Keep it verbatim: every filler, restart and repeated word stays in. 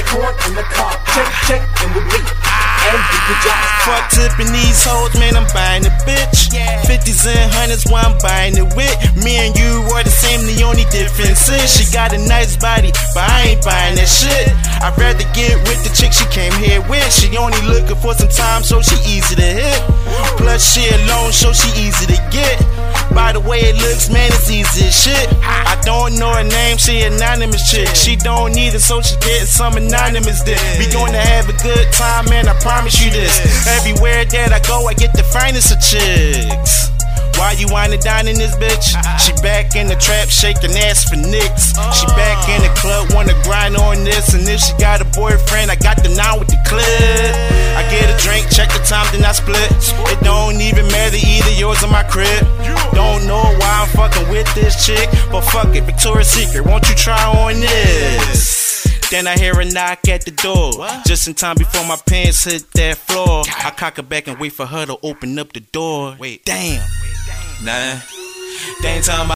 corn in the car, check, check in the beat, and do the job. Fuck tipping these hoes, man, I'm buying a bitch. Fifties and hundreds, while I'm buying it with. Me and you are the same, the only difference is she got a nice body, but I ain't buying that shit. I'd rather get with the chick she came here with. She only looking for some time, so she easy to hit. Plus she alone, so she easy to get. By the way it looks, man, it's easy as shit. I don't know her name, she anonymous chick. She don't need it, so she getting some anonymous dick. We gonna have a good time, man, I promise you this. Everywhere that I go, I get the finest of chicks. Why you wanna dine in this bitch? She back in the trap, shaking ass for nicks. She back in the club, wanna grind on this. And if she got a boyfriend, I got the nine with the clip. I get a drink, check the time, then I split. It don't even matter, either yours or my crib. Don't know why I'm fucking with this chick, but fuck it, Victoria's Secret, won't you try on this? Then I hear a knock at the door, just in time before my pants hit that floor. I cock it back and wait for her to open up the door. Wait, damn. Nah, they ain't talking about